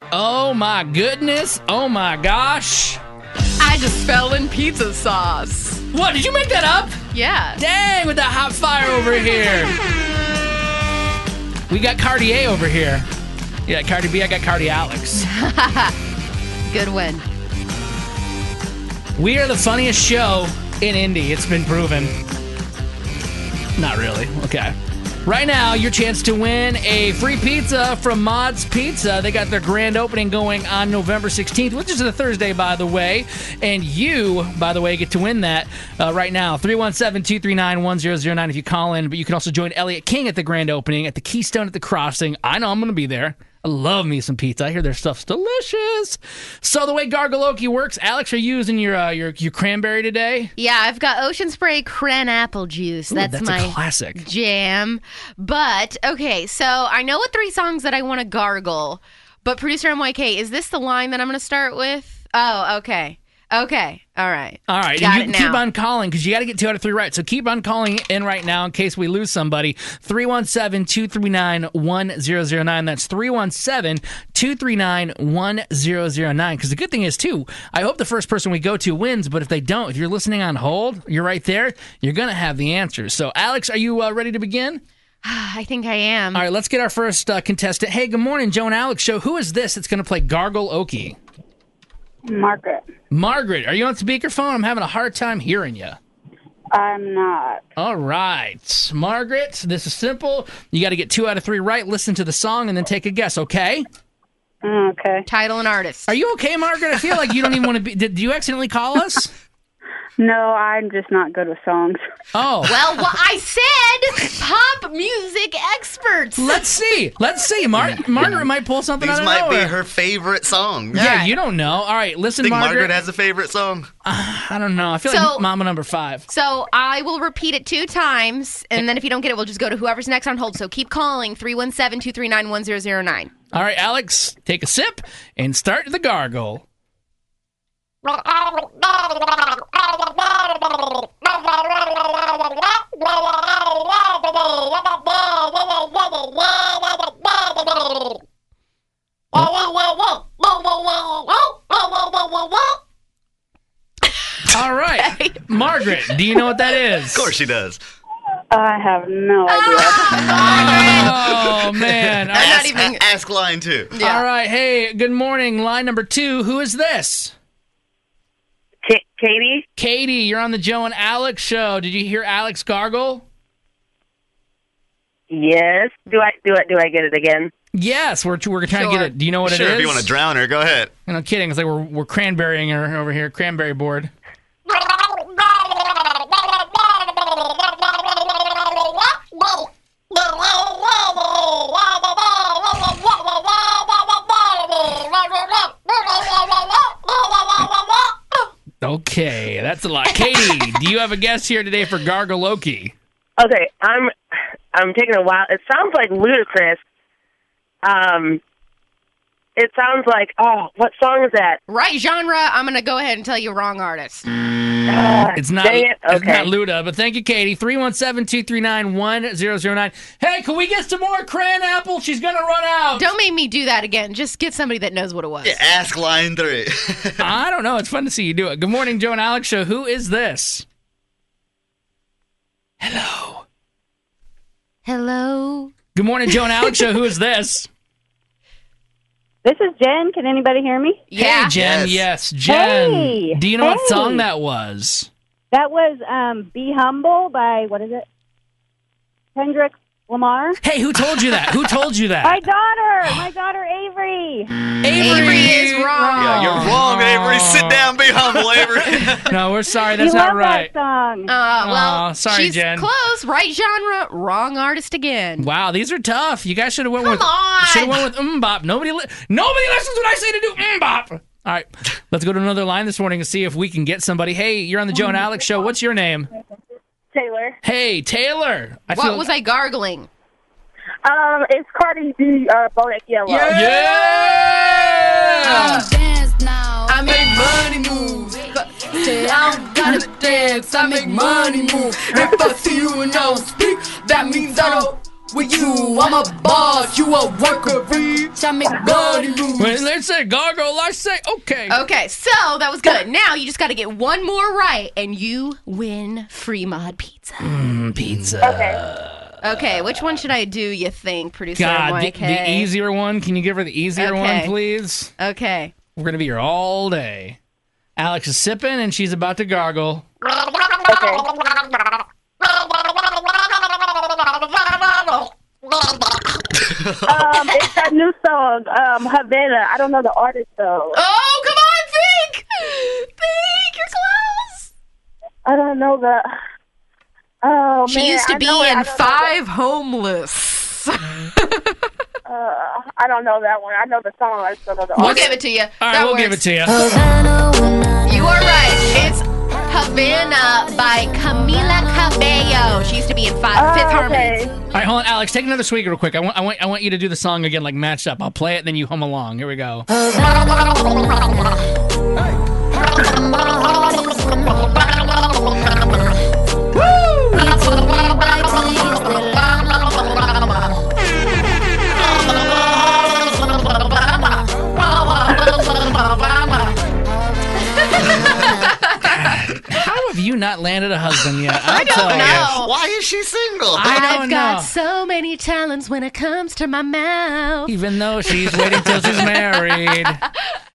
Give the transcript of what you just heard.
Oh my goodness. Oh my gosh. I just fell in pizza sauce. What, did you make that up? Yeah. Dang, with that hot fire over here. We got Cartier over here. Yeah, Cardi B, I got Cardi Alex. Good win. We are the funniest show in Indy. It's been proven. Not really. Okay. Right now, your chance to win a free pizza from Mod's Pizza. They got their grand opening going on November 16th, which is a Thursday, by the way. And you, by the way, get to win that right now. 317-239-1009 if you call in. But you can also join Elliott King at the grand opening at the Keystone at the Crossing. I know I'm going to be there. I love me some pizza. I hear their stuff's delicious. So the way Gargaloki works, Alex, are you using your cranberry today? Yeah, I've got Ocean Spray cran apple juice. Ooh, that's my a classic jam. But, okay, so I know what 3 songs that I want to gargle. But producer MYK, is this the line that I'm going to start with? Oh, okay. Okay. All right. All right. Got and you it can keep now. on calling because you got to get 2 out of 3 right. So keep on calling in right now in case we lose somebody. 317-239-1009. That's 317-239-1009. Because the good thing is, too, I hope the first person we go to wins. But if they don't, if you're listening on hold, you're right there. You're going to have the answers. So, Alex, are you ready to begin? I think I am. All right. Let's get our first contestant. Hey, good morning, Joe and Alex Show. Who is this that's going to play Gargle-Okie? Margaret. Margaret, are you on speakerphone? I'm having a hard time hearing you. I'm not. All right. Margaret, this is simple. You got to get 2 out of 3 right, listen to the song, and then take a guess, okay? Okay. Title and artist. Are you okay, Margaret? I feel like you don't even want to be... Did you accidentally call us? No, I'm just not good with songs. Oh. Well, what I said, pop music experts. Let's see. Margaret might pull something These out of might nowhere. be her favorite song. Yeah, you don't know. All right, listen, Think Margaret. Margaret has a favorite song? I don't know. I feel So- like Mama number 5. So I will repeat it 2 times, and then if you don't get it, we'll just go to whoever's next on hold. So keep calling, 317-239-1009. All right, Alex, take a sip and start the gargle. All right. Margaret, do you know what that is? Of course she does. I have no idea. Oh, man. All right. Ask line 2. Yeah. All right. Hey, good morning. Line number 2. Who is this? Katie? Katie, you're on the Joe and Alex show. Did you hear Alex gargle? Yes. Do I get it again? Yes, we're trying to get it. Do you know what Sure, it is? if you want to drown her, go ahead. I'm not kidding. It's like we're cranberrying her over here, cranberry board. Okay, that's a lot. Katie, do you have a guess here today for Gargaloki? Okay, I'm taking a while. It sounds like ludicrous. It sounds like, what song is that? Right genre, I'm going to go ahead and tell you wrong artist. It's not, dang it. it's Okay. not Luda, but thank you, Katie. 317-239-1009. Hey, can we get some more cran apple? She's going to run out. Don't make me do that again. Just get somebody that knows what it was. Yeah, ask line 3. I don't know. It's fun to see you do it. Good morning, Joe and Alex show. Who is this? Hello. Hello? Good morning, Joe and Alex show. Who is this? This is Jen. Can anybody hear me? Yeah. Hey, Jen. Yes. Yes, Jen. Hey. Do you know what Hey. song that was? That was Be Humble by, what is it? Kendrick Lamar? Hey, who told you that? Who told you that? My daughter Avery. Avery is wrong. Yeah, you're wrong, Avery. Sit down, be humble, Avery. No, we're sorry. That's You not love right. that song. Well, sorry, she's Jen. close. Right genre, wrong artist again. Wow, these are tough. You guys should have went Come with on. should have went with Mbop. Nobody listens when I say to do Mbop. All right, let's go to another line this morning and see if we can get somebody. Hey, you're on the Joe and Alex show. What's your name? Taylor. Hey, Taylor. What was I gargling? It's Cardi B, Bodak Yellow. Yeah! Dance now. I make money moves. Say I don't gotta dance. I make money move. If I see you and I don't speak, that means I don't with you. I'm a boss, you a worker bee. I make body moves. When they say gargle, I say okay. Okay, so that was good. Now you just got to get one more right, and you win free mod pizza. Pizza. Okay, which one should I do, you think, producer God, Mike? the easier one. Can you give her the easier one, please? Okay. We're going to be here all day. Alex is sipping, and she's about to gargle. It's that new song, Havana. I don't know the artist though. Oh, come on, think! Think, you're close. I don't know the. Oh She man, used to I be know it. in I don't know Five Homeless. I don't know that one. I know the song. I just don't know the We'll artist. give it to you. All right, That we'll works. give it to you. You are right. It's Havana by Camila Cabello. She used to be in Fifth Harmony. All right, hold on, Alex. Take another swig real quick. I want you to do the song again, like matched up. I'll play it, then you hum along. Here we go. How have you not landed a husband yet? I don't know. Why is she single? I don't I've got know. so many talents when it comes to my mouth. Even though she's waiting till she's married.